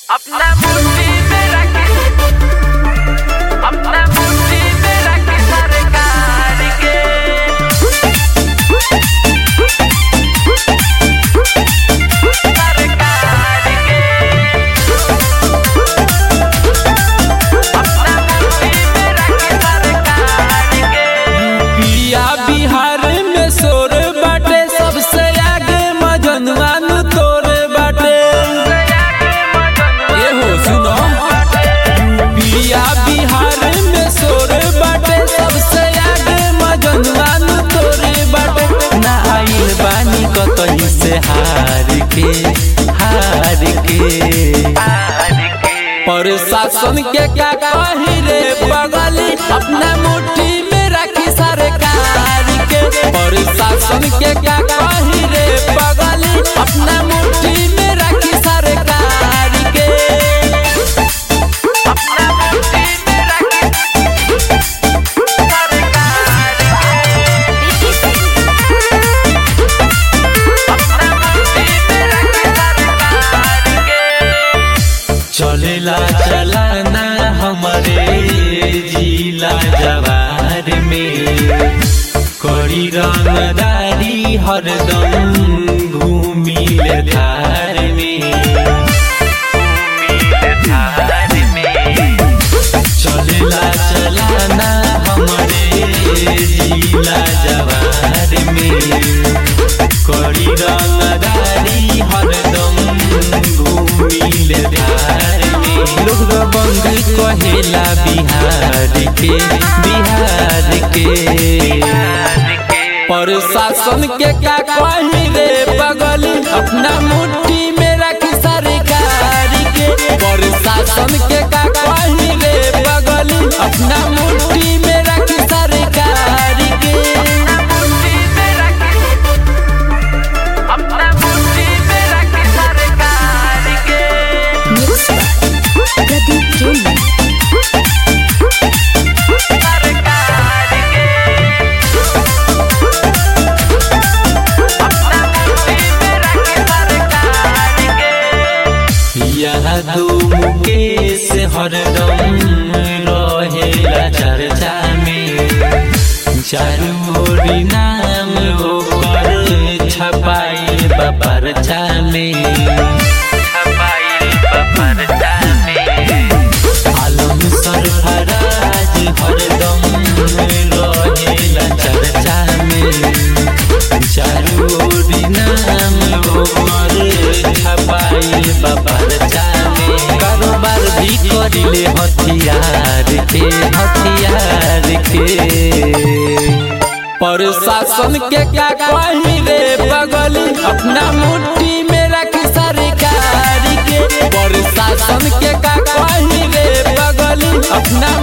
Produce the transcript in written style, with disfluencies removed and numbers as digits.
अपना मुट्ठी में रखे, अपना मुट्ठी में रखे सरकार के। सरकार के अपना मुट्ठी में रखे सरकार के। पिया बिहार में शोर बाटे, सबसे आगे मजनवान तोर बाटे। ए हो सुनो, पिया बिहार में शोर बाटे, सबसे आगे मजनवान तोर बाटे। ना आइल बानी कतई से हार के, हार के। प्रशासन के क्या कही रे बगली, अपना मुट्ठी में रखी सरकार के। प्रशासन के क्या कही रे बगली, अपना मुट्ठी में रखी सरकार के। अपना मुट्ठी में रखे सरकार के। अपना मुट्ठी में रखे सरकार के। चलेला चलाना हमारे जिला जवार में, करी रंगदारी हरदम घूमिल धार में, धार में। चलेला चलाना हमारे जिला जवार में, करी रंगदारी हरदम घूमिल धार में। लोग बंग कहेला बिहार के, बिहार के। प्रशासन के क्या कही रे बगली, अपना मुट्ठी में रखी सरकार के। प्रशासन के क्या कही रे बगली, अपना मुट्ठी में रखी सरकार के। मुट्ठी में रखे, अपना मुट्ठी में रखे सरकार के। प्रदीप जोली सरकार के अपना मुट्ठी में रखे सरकार के। यहाँ दो मुकेश हरदम रहेला चर्चा में, चारू ओरी नाम ओकर छपाइल बा परचा में, छपाइल बा परचा में। आलम सरफराज हरदम रहेला चर्चा में, चारू ओरी नाम ओकर छपाइल बा परचा में। कारोबार भी करिले हथियार के, हथियार के। प्रशासन के क्या कही रे बगली, अपना मुट्ठी में रखी सरकार के। प्रशासन के क्या कही रे बगली, अपना